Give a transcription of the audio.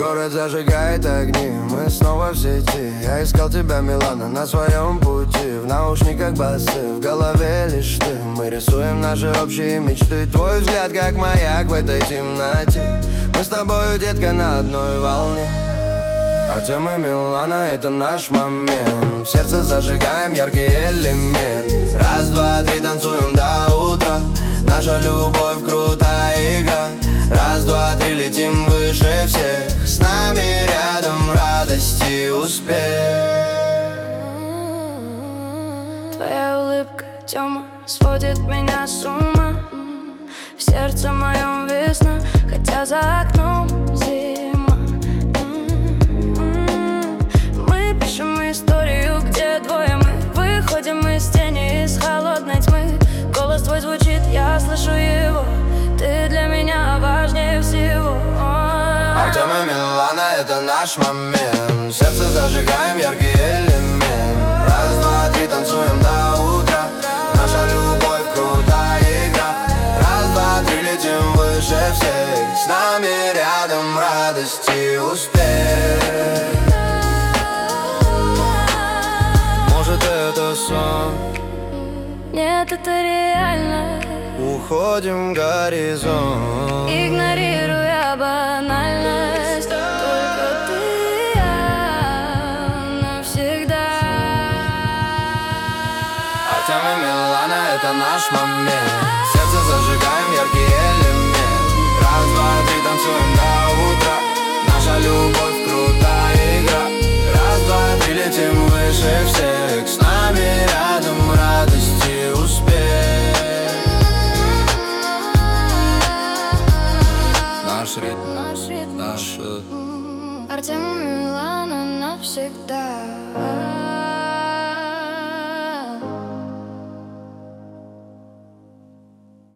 Город зажигает огни, мы снова в сети. Я искал тебя, Милана, на своем пути. В наушниках басы, в голове лишь ты. Мы рисуем наши общие мечты. Твой взгляд как маяк в этой темноте. Мы с тобою, детка, на одной волне. Артем и Милана, это наш момент. В сердце зажигаем яркий элемент. Раз, два, три, танцуем до утра. Наша любовь крутая игра. Раз, два, три, летим выше всех. С нами рядом радость и успех. Твоя улыбка, Тёма, сводит меня с ума. В сердце моем весна, хотя за окном зима. Мы пишем историю, где двое мы. Выходим из тени, из холодной тьмы. Голос твой звучит, я слышу его. Ты для меня важнее всего. Артем и Милана, это наш момент. В сердце зажигаем яркий элемент. Раз, два, три, танцуем до утра. Наша любовь крутая игра. Раз, два, три, летим выше всех. С нами рядом радость и успех. Может, это сон? Нет, это реально. Уходим в горизонт, игнорируя банальность. Только ты и я навсегда. Артем и Милана, это наш момент. В сердце зажигаем яркий элемент. Раз, два, три, танцуем до утра. Наша любовь крутая игра. Раз, два, три, летим выше всех. С нами рядом радость и успех. Наш ритм, Артем и Милана навсегда.